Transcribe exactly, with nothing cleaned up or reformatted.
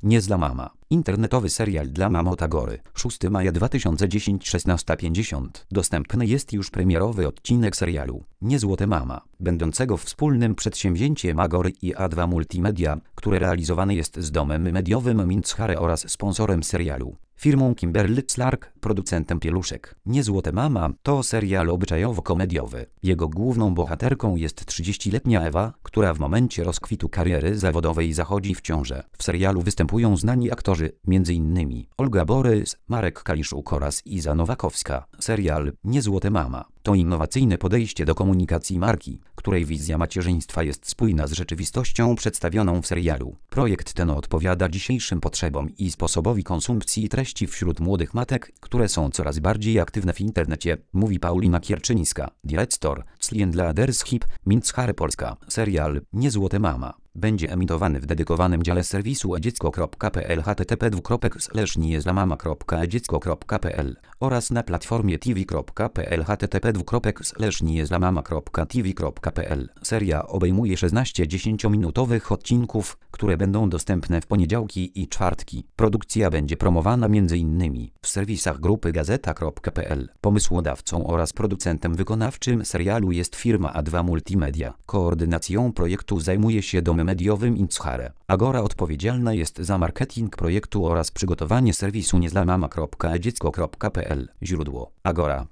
Niezła mama. Internetowy serial dla mam od Agory. szóstego maja dwa tysiące dziesiątego, szesnasta pięćdziesiąt. Dostępny jest już premierowy odcinek serialu Niezła mama, będącego wspólnym przedsięwzięciem Agory i A dwa Multimedia, które realizowane jest z domem mediowym Mintzhare oraz sponsorem serialu, firmą Kimberly-Clark, producentem pieluszek. Niezła mama to serial obyczajowo-komediowy. Jego główną bohaterką jest trzydziestoletnia Ewa, która w momencie rozkwitu kariery zawodowej zachodzi w ciążę. W serialu występują znani aktorzy, między innymi Olga Borys, Marek Kaliszuk oraz Iza Nowakowska. Serial Niezła mama to innowacyjne podejście do komunikacji marki, której wizja macierzyństwa jest spójna z rzeczywistością przedstawioną w serialu. Projekt ten odpowiada dzisiejszym potrzebom i sposobowi konsumpcji treści wśród młodych matek, które są coraz bardziej aktywne w internecie, mówi Paulina Kierczyńska, dyrektor Leadership, Mintzhare Polska. Serial Niezła mama będzie emitowany w dedykowanym dziale serwisu edziecko kropka pe el http dwukropek slash niezłamama kropka edziecko kropka pe el oraz na platformie tv kropka pe el http dwukropek slash niezłamama kropka tv kropka pe el. Seria obejmuje szesnaście dziesięciominutowych odcinków, które będą dostępne w poniedziałki i czwartki. Produkcja będzie promowana m.in. w serwisach grupy gazeta kropka pe el. Pomysłodawcą oraz producentem wykonawczym serialu jest firma A dwa Multimedia. Koordynacją projektu zajmuje się dom mediowy Mintzhare. Agora odpowiedzialna jest za marketing projektu oraz przygotowanie serwisu niezłamama kropka edziecko kropka pe el. Źródło: Agora.